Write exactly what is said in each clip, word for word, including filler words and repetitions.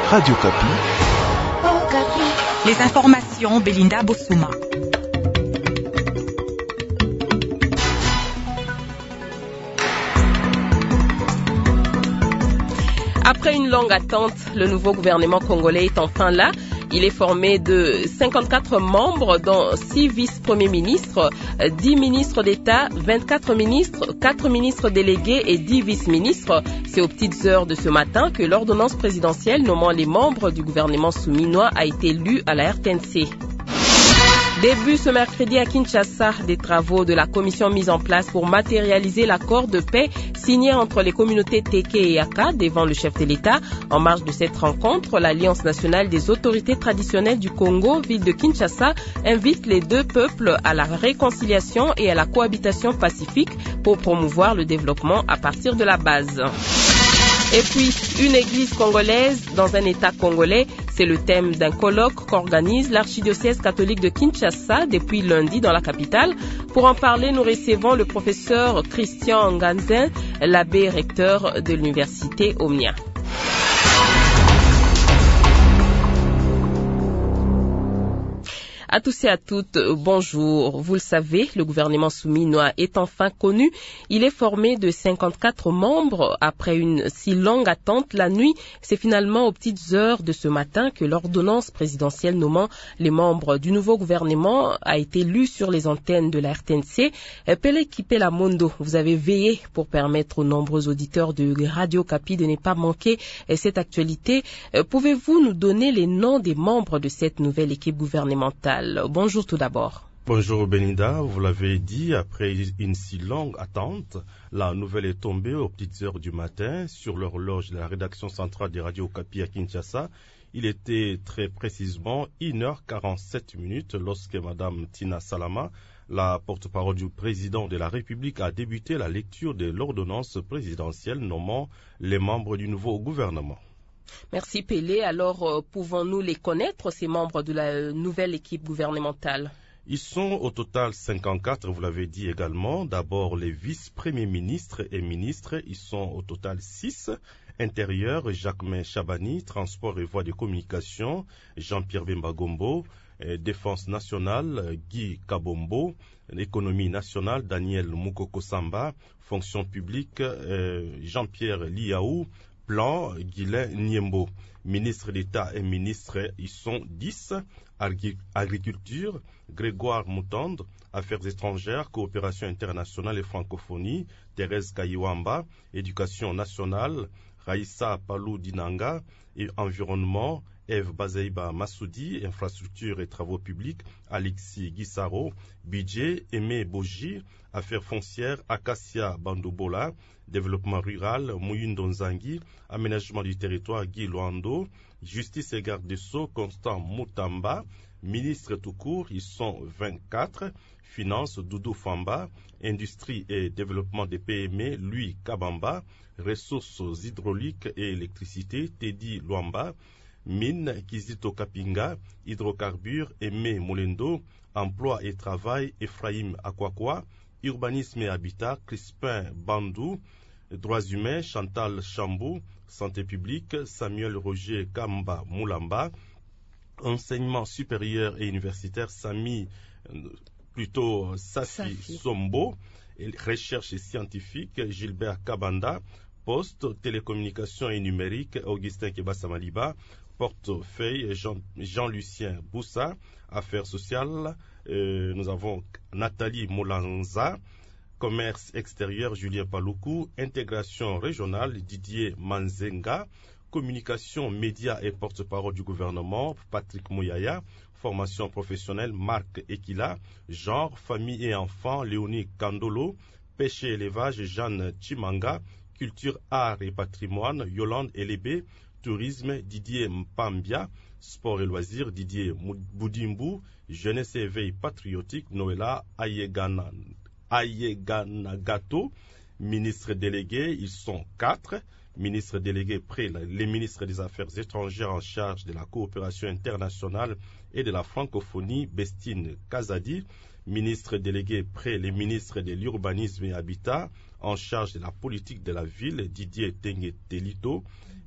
Radio Kapi. Oh, Kapi. Les informations, Belinda Bossouma. Après une longue attente, le nouveau gouvernement congolais est enfin là. Il est formé de cinquante-quatre membres, dont six vice-premiers ministres, dix ministres d'État, vingt-quatre ministres, quatre ministres délégués et dix vice-ministres. C'est aux petites heures de ce matin que l'ordonnance présidentielle nommant les membres du gouvernement souminois a été lue à la R T N C. Début ce mercredi à Kinshasa des travaux de la commission mise en place pour matérialiser l'accord de paix signé entre les communautés Teke et Yaka devant le chef de l'État. En marge de cette rencontre, l'Alliance nationale des autorités traditionnelles du Congo, ville de Kinshasa, invite les deux peuples à la réconciliation et à la cohabitation pacifique pour promouvoir le développement à partir de la base. Et puis, une église congolaise dans un État congolais, c'est le thème d'un colloque qu'organise l'archidiocèse catholique de Kinshasa depuis lundi dans la capitale. Pour en parler, nous recevons le professeur Christian Nganzen, l'abbé recteur de l'université Omnia. À tous et à toutes, bonjour. Vous le savez, le gouvernement souminois est enfin connu. Il est formé de cinquante-quatre membres. Après une si longue attente, la nuit, c'est finalement aux petites heures de ce matin que l'ordonnance présidentielle nommant les membres du nouveau gouvernement a été lue sur les antennes de la R T N C. Pele Kipela Mondo, vous avez veillé pour permettre aux nombreux auditeurs de Radio Kapi de ne pas manquer cette actualité. Pouvez-vous nous donner les noms des membres de cette nouvelle équipe gouvernementale? Bonjour tout d'abord. Bonjour Belinda, vous l'avez dit, après une si longue attente, la nouvelle est tombée aux petites heures du matin sur l'horloge de la rédaction centrale des Radio Kapi à Kinshasa. Il était très précisément une heure quarante-sept minutes lorsque Madame Tina Salama, la porte-parole du président de la République, a débuté la lecture de l'ordonnance présidentielle nommant les membres du nouveau gouvernement. Merci Pélé. Alors, euh, pouvons-nous les connaître, ces membres de la nouvelle équipe gouvernementale? Ils sont au total cinquante-quatre, vous l'avez dit également. D'abord, les vice-premiers ministres et ministres, ils sont au total six. Intérieur, Jacquemin Chabani. Transport et voies de communication, Jean-Pierre Bemba-Gombo. Défense nationale, Guy Kabombo. Économie nationale, Daniel Moukoko-Samba. Fonction publique, euh, Jean-Pierre Liaou. Plan, Guilain Niembo. Ministre d'État et ministres, ils sont dix. Agriculture, Grégoire Moutande. Affaires étrangères, coopération internationale et francophonie, Thérèse Kayiwamba. Éducation nationale, Raïssa Palou Dinanga. Et environnement, Eve Bazaïba Massoudi. Infrastructure et travaux publics, Alexis Guissaro. Budget, Aimé Boji. Affaires foncières, Acacia Bandobola. Développement rural, Mouyundo Nzangi. Aménagement du territoire, Guy Luando. Justice et garde des Sceaux, Constant Moutamba. Ministre tout court, ils sont vingt-quatre. Finances, Doudou Famba. Industrie et développement des P M E, Louis Kabamba. Ressources hydrauliques et électricité, Teddy Luamba. Mines, Kizito Kapinga. Hydrocarbures, Aimé Molendo. Emploi et travail, Ephraim Akwakwa. Urbanisme et habitat, Crispin Bandou. Droits humains, Chantal Chambou. Santé publique, Samuel Roger Kamba Moulamba. Enseignement supérieur et universitaire, Sami, plutôt Safi, Safi. Sombo. Et recherche scientifique, Gilbert Kabanda. Poste, télécommunications et numérique, Augustin Kebasamaliba. Portefeuille, Jean, Jean-Lucien Boussa. Affaires sociales, euh, nous avons Nathalie Molanza. Commerce extérieur, Julien Paloukou. Intégration régionale, Didier Manzenga. Communication, médias et porte-parole du gouvernement, Patrick Mouyaya. Formation professionnelle, Marc Ekila. Genre, famille et enfants, Léonie Kandolo. Pêche et élevage, Jeanne Chimanga. Culture, art et patrimoine, Yolande Elébé. Tourisme, Didier Mpambia. Sport et loisirs, Didier Boudimbu. Jeunesse et éveil patriotique, Noëlla Ayegana, Ayeganagato. Ministres délégués, ils sont quatre. Ministres délégués près les ministres des Affaires étrangères en charge de la coopération internationale et de la francophonie, Bestine Kazadi. Ministre délégué près les ministres de l'urbanisme et habitat en charge de la politique de la ville, Didier Tengue Telito.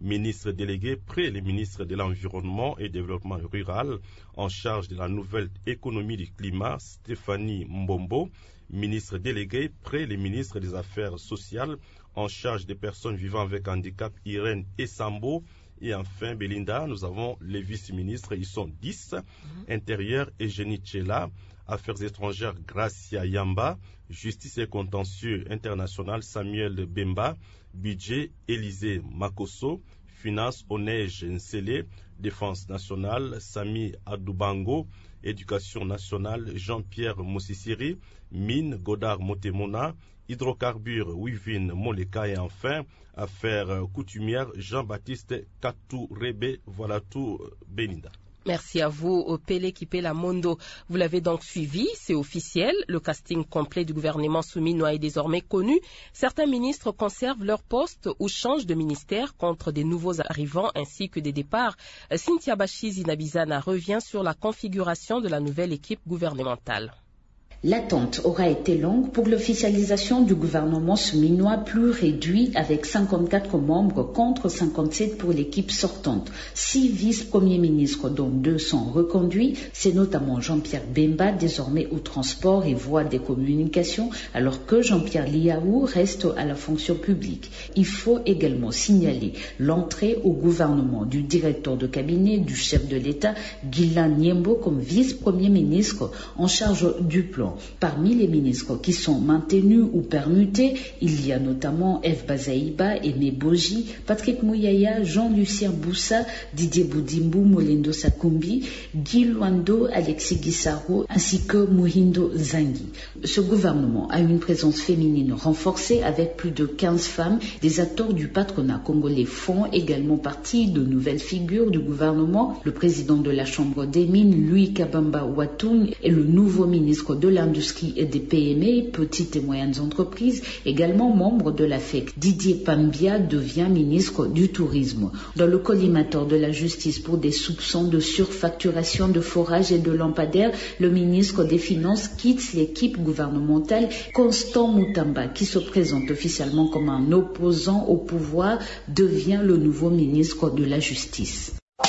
Ministre délégué près les ministres de l'Environnement et Développement rural en charge de la nouvelle économie du climat, Stéphanie Mbombo. Ministre délégué près les ministres des Affaires sociales en charge des personnes vivant avec handicap, Irène Essambo. Et enfin, Belinda, nous avons les vice-ministres, ils sont dix. Mmh. Intérieur, Eugénie Tchela. Affaires étrangères, Gracia Yamba. Justice et contentieux international, Samuel Bemba. Budget, Élisée Makosso. Finances, Onej Nsele. Défense nationale, Sami Adoubango. Éducation nationale, Jean-Pierre Mossissiri. Mine, Godard Motemona. Hydrocarbures, Wivine Moleka. Et enfin, affaires coutumières, Jean-Baptiste Katourebe. Voilà tout, Belinda. Merci à vous, Pélé Kipela Mondo. Vous l'avez donc suivi, c'est officiel. Le casting complet du gouvernement souminois est désormais connu. Certains ministres conservent leur poste ou changent de ministère contre des nouveaux arrivants ainsi que des départs. Cynthia Bachizi Nabizana revient sur la configuration de la nouvelle équipe gouvernementale. L'attente aura été longue pour l'officialisation du gouvernement souminois plus réduit avec cinquante-quatre membres contre cinquante-sept pour l'équipe sortante. Six vice-premiers ministres dont deux sont reconduits. C'est notamment Jean-Pierre Bemba, désormais au transport et voies des communications, alors que Jean-Pierre Liaou reste à la fonction publique. Il faut également signaler l'entrée au gouvernement du directeur de cabinet du chef de l'État, Guilan Niembo, comme vice-premier ministre en charge du plan. Parmi les ministres qui sont maintenus ou permutés, il y a notamment F. Bazaïba, Aimé Boji, Patrick Mouyaya, Jean-Lucien Boussa, Didier Boudimbu, Molendo Sakumbi, Guy Luando, Alexis Guissaro, ainsi que Muhindo Zangi. Ce gouvernement a une présence féminine renforcée avec plus de quinze femmes. Des acteurs du patronat congolais font également partie de nouvelles figures du gouvernement. Le président de la Chambre des mines, Louis Kabamba Watung, et le nouveau ministre de la l'industrie et des P M E, petites et moyennes entreprises, également membre de la F E C. Didier Pambia devient ministre du Tourisme. Dans le collimateur de la justice pour des soupçons de surfacturation de forages et de lampadaires, le ministre des Finances quitte l'équipe gouvernementale. Constant Moutamba, qui se présente officiellement comme un opposant au pouvoir, devient le nouveau ministre de la Justice.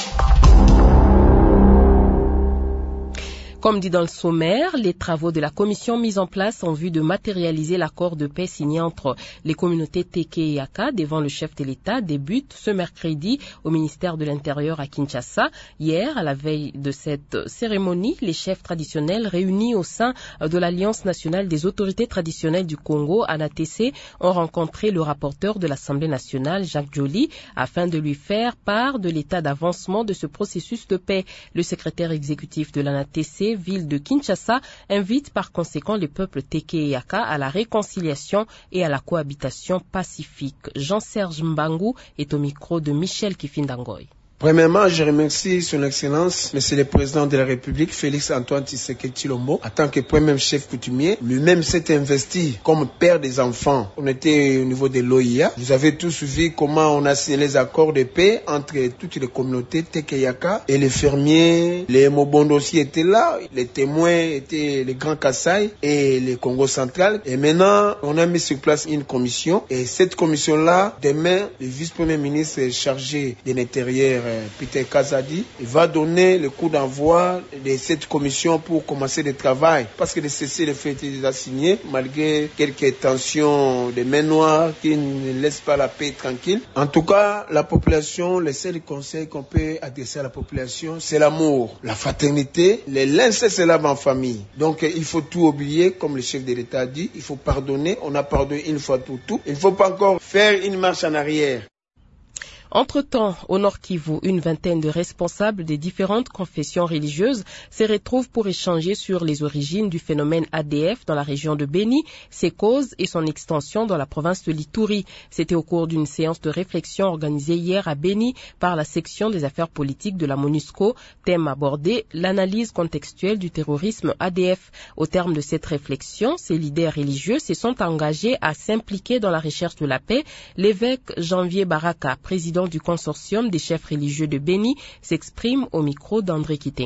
Comme dit dans le sommaire, les travaux de la commission mise en place en vue de matérialiser l'accord de paix signé entre les communautés Teke et Yaka devant le chef de l'État débutent ce mercredi au ministère de l'Intérieur à Kinshasa. Hier, à la veille de cette cérémonie, les chefs traditionnels réunis au sein de l'Alliance nationale des autorités traditionnelles du Congo, A N A T C, ont rencontré le rapporteur de l'Assemblée nationale, Jacques Joly, afin de lui faire part de l'état d'avancement de ce processus de paix. Le secrétaire exécutif de l'A N A T C, ville de Kinshasa, invite par conséquent les peuples Teke et Yaka à la réconciliation et à la cohabitation pacifique. Jean-Serge Mbangu est au micro de Michel Kifindangoy. Premièrement, je remercie son Excellence, Monsieur le Président de la République, Félix Antoine Tshisekedi Tshilombo, en tant que premier chef coutumier. Lui-même s'est investi comme père des enfants. On était au niveau de l'O I A. Vous avez tous suivi comment on a signé les accords de paix entre toutes les communautés Teke et Yaka et les fermiers. Les Mobondo aussi étaient là. Les témoins étaient les Grands Kassai et les Congo central. Et maintenant, on a mis sur place une commission. Et cette commission-là, demain, le vice-premier ministre chargé de l'Intérieur, Peter Kazadi, va donner le coup d'envoi de cette commission pour commencer le travail. Parce que le cessez-le-feu était déjà signé, malgré quelques tensions de main noire qui ne laissent pas la paix tranquille. En tout cas, la population, le seul conseil qu'on peut adresser à la population, c'est l'amour, la fraternité, les liens se lavent en famille. Donc, il faut tout oublier, comme le chef de l'État a dit, il faut pardonner. On a pardonné une fois pour tout. Il ne faut pas encore faire une marche en arrière. Entre-temps, au Nord Kivu, une vingtaine de responsables des différentes confessions religieuses se retrouvent pour échanger sur les origines du phénomène A D F dans la région de Béni, ses causes et son extension dans la province de l'Ituri. C'était au cours d'une séance de réflexion organisée hier à Béni par la section des affaires politiques de la MONUSCO. Thème abordé, l'analyse contextuelle du terrorisme A D F. Au terme de cette réflexion, ces leaders religieux se sont engagés à s'impliquer dans la recherche de la paix. L'évêque Janvier Baraka, président du consortium des chefs religieux de Béni, s'exprime au micro d'André Kitenge.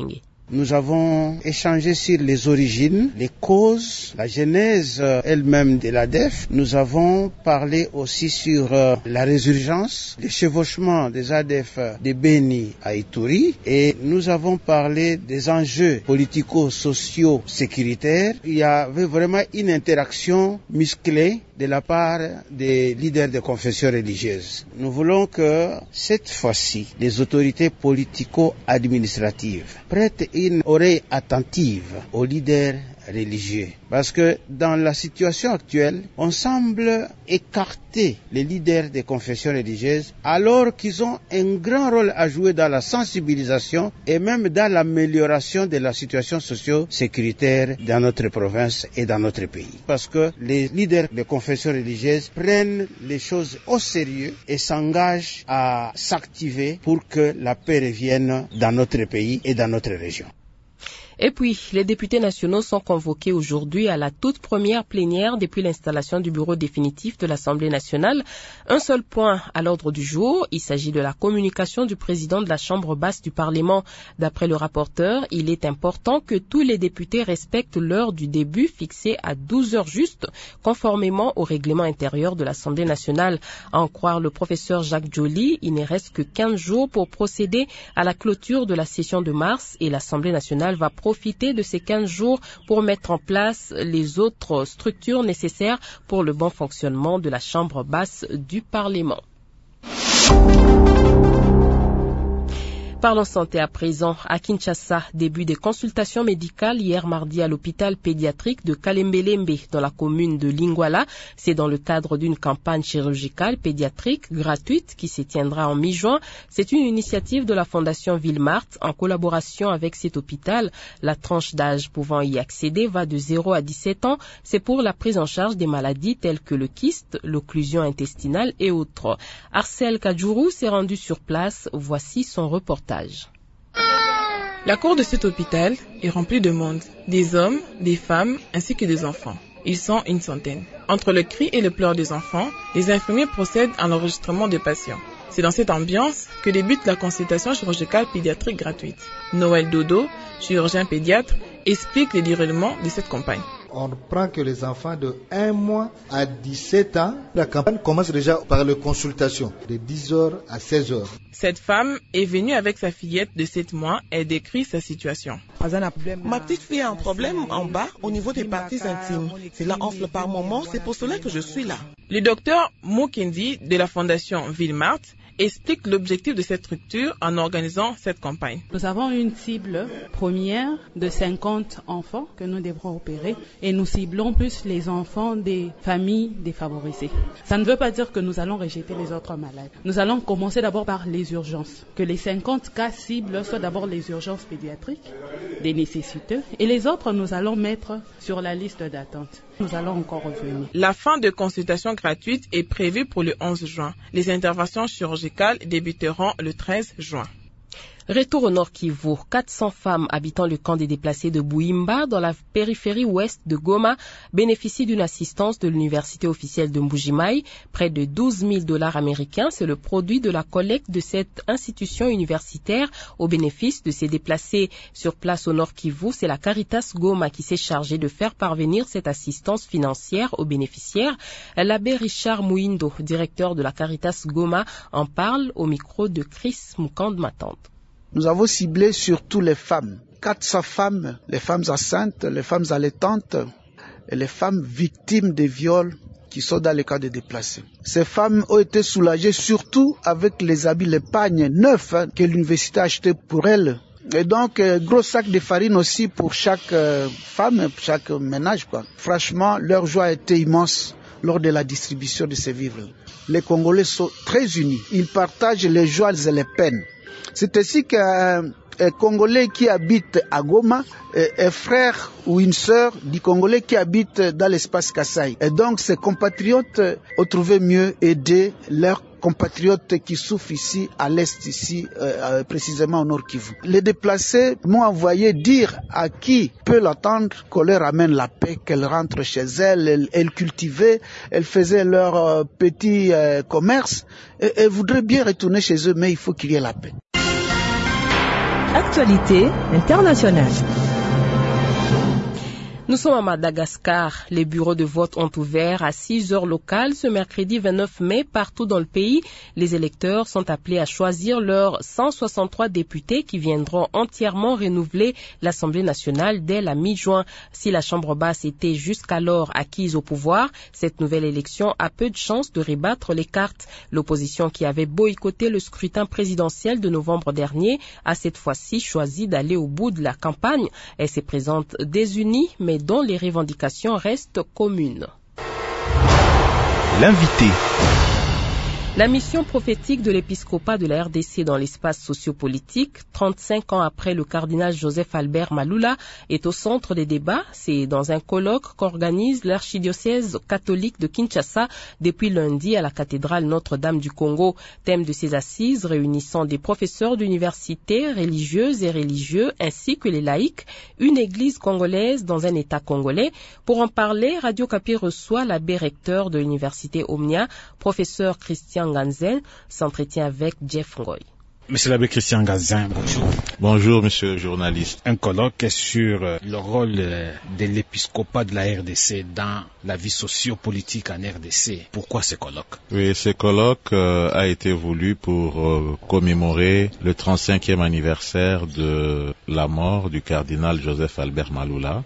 Nous avons échangé sur les origines, les causes, la genèse elle-même de l'A D F. Nous avons parlé aussi sur la résurgence, le chevauchement des A D F de Beni à Ituri, et nous avons parlé des enjeux politico-sociaux sécuritaires. Il y avait vraiment une interaction musclée de la part des leaders des confessions religieuses. Nous voulons que cette fois-ci, les autorités politico-administratives prêtent une oreille attentive aux leaders religieux. Parce que dans la situation actuelle, on semble écarter les leaders des confessions religieuses alors qu'ils ont un grand rôle à jouer dans la sensibilisation et même dans l'amélioration de la situation socio-sécuritaire dans notre province et dans notre pays. Parce que les leaders des confessions religieuses prennent les choses au sérieux et s'engagent à s'activer pour que la paix revienne dans notre pays et dans notre région. Et puis, les députés nationaux sont convoqués aujourd'hui à la toute première plénière depuis l'installation du bureau définitif de l'Assemblée nationale. Un seul point à l'ordre du jour, il s'agit de la communication du président de la Chambre basse du Parlement. D'après le rapporteur, il est important que tous les députés respectent l'heure du début fixée à douze heures juste, conformément au règlement intérieur de l'Assemblée nationale. À en croire le professeur Jacques Joly, il ne reste que quinze jours pour procéder à la clôture de la session de mars et l'Assemblée nationale va profiter de ces quinze jours pour mettre en place les autres structures nécessaires pour le bon fonctionnement de la Chambre basse du Parlement. Parlons santé à présent. À Kinshasa, début des consultations médicales hier mardi à l'hôpital pédiatrique de Kalembelembe dans la commune de Lingwala. C'est dans le cadre d'une campagne chirurgicale pédiatrique gratuite qui se tiendra en mi-juin. C'est une initiative de la Fondation Villemart en collaboration avec cet hôpital. La tranche d'âge pouvant y accéder va de zéro à dix-sept ans. C'est pour la prise en charge des maladies telles que le kyste, l'occlusion intestinale et autres. Arcel Kadjourou s'est rendu sur place. Voici son reportage. La cour de cet hôpital est remplie de monde, des hommes, des femmes ainsi que des enfants. Ils sont une centaine. Entre le cri et le pleur des enfants, les infirmiers procèdent à l'enregistrement des patients. C'est dans cette ambiance que débute la consultation chirurgicale pédiatrique gratuite. Noël Dodo, chirurgien pédiatre, explique le déroulement de cette campagne. On ne prend que les enfants de un mois à dix-sept ans. La campagne commence déjà par les consultations de dix heures à seize heures. Cette femme est venue avec sa fillette de sept mois et décrit sa situation. Ma petite fille a un problème en bas au niveau des parties intimes. Cela enfle par moments, c'est pour cela que je suis là. Le docteur Mukendi de la Fondation Villemart explique l'objectif de cette structure en organisant cette campagne. Nous avons une cible première de cinquante enfants que nous devrons opérer et nous ciblons plus les enfants des familles défavorisées. Ça ne veut pas dire que nous allons rejeter les autres malades. Nous allons commencer d'abord par les urgences. Que les cinquante cas cibles soient d'abord les urgences pédiatriques, des nécessiteux, et les autres nous allons mettre sur la liste d'attente. Nous allons encore revenir. La fin de consultation gratuite est prévue pour le onze juin. Les interventions chirurgicales débuteront le treize juin. Retour au Nord Kivu, quatre cents femmes habitant le camp des déplacés de Bouimba dans la périphérie ouest de Goma bénéficient d'une assistance de l'université officielle de Mbujimaï. Près de douze mille dollars américains, c'est le produit de la collecte de cette institution universitaire au bénéfice de ces déplacés. Sur place au Nord Kivu, c'est la Caritas Goma qui s'est chargée de faire parvenir cette assistance financière aux bénéficiaires. L'abbé Richard Mouindo, directeur de la Caritas Goma, en parle au micro de Chris Mukand-Matante. Nous avons ciblé surtout les femmes. quatre cents femmes, les femmes enceintes, les femmes allaitantes et les femmes victimes de viols qui sont dans les cas de déplacés. Ces femmes ont été soulagées surtout avec les habits, les pagnes neufs hein, que l'université a achetés pour elles. Et donc, euh, gros sac de farine aussi pour chaque euh, femme, chaque ménage, quoi. Franchement, leur joie a été immense lors de la distribution de ces vivres. Les Congolais sont très unis. Ils partagent les joies et les peines. C'est ainsi qu'un euh, Congolais qui habite à Goma est, est frère ou une sœur du Congolais qui habite dans l'espace Kasaï. Et donc, ces compatriotes ont trouvé mieux aider leurs compatriotes qui souffrent ici, à l'est, ici, euh, précisément au Nord Kivu. Les déplacés m'ont envoyé dire à qui peut l'attendre qu'on leur amène la paix, qu'elles rentrent chez elles, elles, elles cultivaient, elles faisaient leur euh, petit euh, commerce, et elles voudraient bien retourner chez eux, mais il faut qu'il y ait la paix. Actualité internationale. Nous sommes à Madagascar. Les bureaux de vote ont ouvert à six heures locales ce mercredi vingt-neuf mai partout dans le pays. Les électeurs sont appelés à choisir leurs cent soixante-trois députés qui viendront entièrement renouveler l'Assemblée nationale dès la mi-juin. Si la Chambre basse était jusqu'alors acquise au pouvoir, cette nouvelle élection a peu de chances de rebattre les cartes. L'opposition qui avait boycotté le scrutin présidentiel de novembre dernier a cette fois-ci choisi d'aller au bout de la campagne. Elle se présente désunie, mais dont les revendications restent communes. L'invité. La mission prophétique de l'épiscopat de la R D C dans l'espace sociopolitique, trente-cinq ans après le cardinal Joseph Albert Maloula, est au centre des débats. C'est dans un colloque qu'organise l'archidiocèse catholique de Kinshasa depuis lundi à la cathédrale Notre-Dame du Congo. Thème de ces assises réunissant des professeurs d'université, religieuses et religieux, ainsi que les laïcs, une église congolaise dans un état congolais. Pour en parler, Radio Kapi reçoit l'abbé recteur de l'université Omnia, professeur Christian Ganzen, s'entretient avec Jeff Ngoy. Monsieur l'abbé Christian Ganzen, bonjour. Bonjour, monsieur le journaliste. Un colloque sur le rôle de l'épiscopat de la R D C dans la vie sociopolitique en R D C. Pourquoi ce colloque? Oui, ce colloque euh, a été voulu pour euh, commémorer le trente-cinquième anniversaire de la mort du cardinal Joseph Albert Maloula.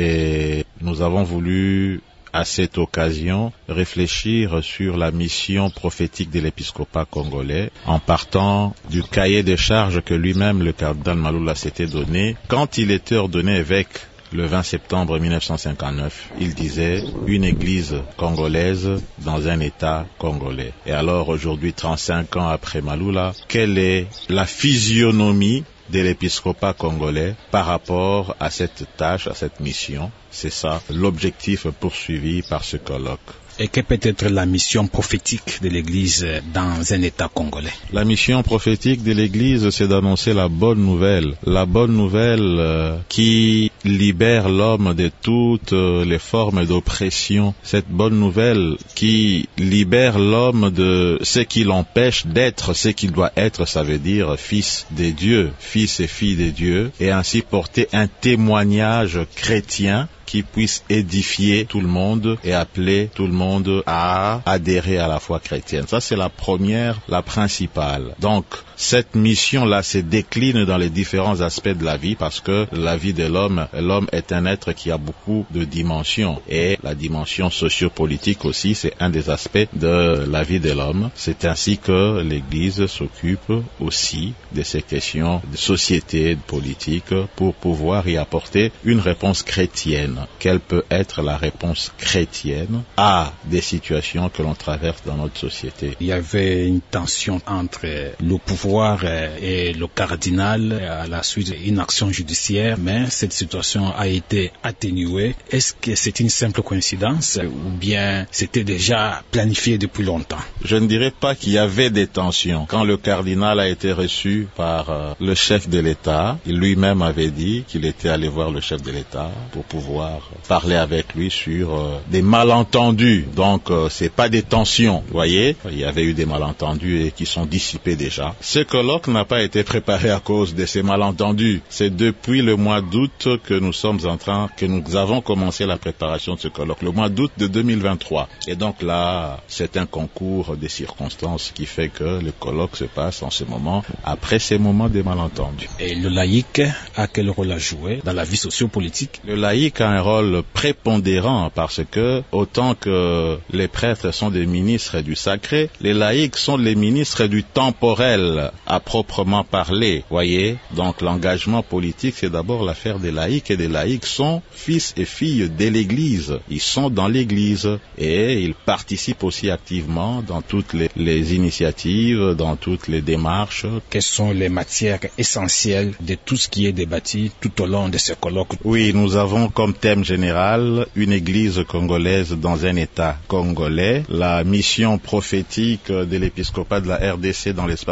Et nous avons voulu à cette occasion réfléchir sur la mission prophétique de l'épiscopat congolais en partant du cahier des charges que lui-même le cardinal Maloula s'était donné quand il était ordonné évêque le vingt septembre mille neuf cent cinquante-neuf. Il disait une église congolaise dans un état congolais. Et alors aujourd'hui, trente-cinq ans après Maloula, quelle est la physionomie de l'épiscopat congolais par rapport à cette tâche, à cette mission? C'est ça l'objectif poursuivi par ce colloque. Et quelle peut être la mission prophétique de l'Église dans un État congolais? La mission prophétique de l'Église, c'est d'annoncer la bonne nouvelle. La bonne nouvelle euh, qui libère l'homme de toutes euh, les formes d'oppression. Cette bonne nouvelle qui libère l'homme de ce qui l'empêche d'être ce qu'il doit être, ça veut dire fils de Dieu, fils et fille de Dieu, et ainsi porter un témoignage chrétien qui puisse édifier tout le monde et appeler tout le monde à adhérer à la foi chrétienne. Ça, c'est la première, la principale. Donc, cette mission-là se décline dans les différents aspects de la vie parce que la vie de l'homme, l'homme est un être qui a beaucoup de dimensions. Et la dimension sociopolitique aussi, c'est un des aspects de la vie de l'homme. C'est ainsi que l'Église s'occupe aussi de ces questions de société, de politique, pour pouvoir y apporter une réponse chrétienne. Quelle peut être la réponse chrétienne à des situations que l'on traverse dans notre société? Il y avait une tension entre le pouvoir et le cardinal à la suite d'une action judiciaire, mais cette situation a été atténuée. Est-ce que c'est une simple coïncidence ou bien c'était déjà planifié depuis longtemps? Je ne dirais pas qu'il y avait des tensions. Quand le cardinal a été reçu par euh, le chef de l'État, il lui-même avait dit qu'il était allé voir le chef de l'État pour pouvoir parler avec lui sur euh, des malentendus. Donc, euh, c'est pas des tensions, vous voyez. Il y avait eu des malentendus et qui sont dissipés déjà. Ce colloque n'a pas été préparé à cause de ces malentendus. C'est depuis le mois d'août que nous sommes en train, que nous avons commencé la préparation de ce colloque, le mois d'août de deux mille vingt-trois. Et donc là, c'est un concours des circonstances qui fait que le colloque se passe en ce moment, après ces moments des malentendus. Et le laïc a quel rôle à jouer dans la vie sociopolitique? Le laïc a un rôle prépondérant parce que autant que les prêtres sont des ministres du sacré, les laïcs sont les ministres du temporel à proprement parler. Voyez, donc l'engagement politique c'est d'abord l'affaire des laïcs et des laïcs sont fils et filles de l'Église. Ils sont dans l'Église et ils participent aussi activement dans toutes les, les initiatives, dans toutes les démarches. Quelles sont les matières essentielles de tout ce qui est débattu tout au long de ce colloque? Oui, nous avons comme thème général une église congolaise dans un état congolais, la mission prophétique de l'épiscopat de la R D C dans l'espace sociopolitique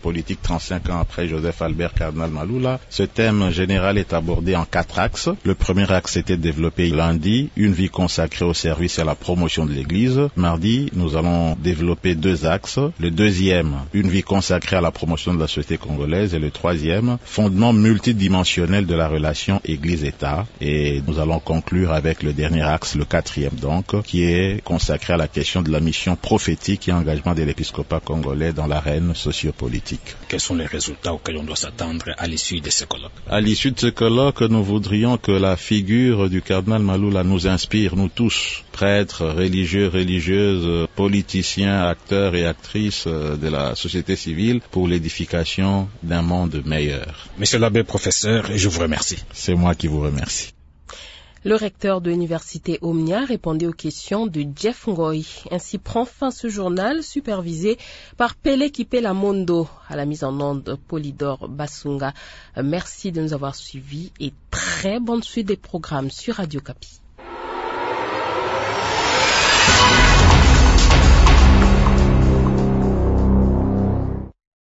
sociopolitique trente-cinq ans après Joseph Albert Cardinal Maloula. Ce thème général est abordé en quatre axes. Le premier axe était développé lundi, une vie consacrée au service et à la promotion de l'Église. Mardi, nous allons développer deux axes. Le deuxième, une vie consacrée à la promotion de la société congolaise. Et le troisième, fondement multidimensionnel de la relation Église-État. Et nous allons conclure avec le dernier axe, le quatrième donc, qui est consacré à la question de la mission prophétique et engagement de l'épiscopat congolais dans l'arène sociopolitique. Quels sont les résultats auxquels on doit s'attendre à l'issue de ce colloque? À l'issue de ce colloque, nous voudrions que la figure du cardinal Maloula nous inspire, nous tous, prêtres, religieux, religieuses, politiciens, acteurs et actrices de la société civile, pour l'édification d'un monde meilleur. Monsieur l'abbé professeur, je vous remercie. C'est moi qui vous remercie. Le recteur de l'université Omnia répondait aux questions de Jeff Ngoy. Ainsi prend fin ce journal supervisé par Pele Kipela Mondo à la mise en onde Polydor Basunga. Merci de nous avoir suivis et très bonne suite des programmes sur Radio Kapi.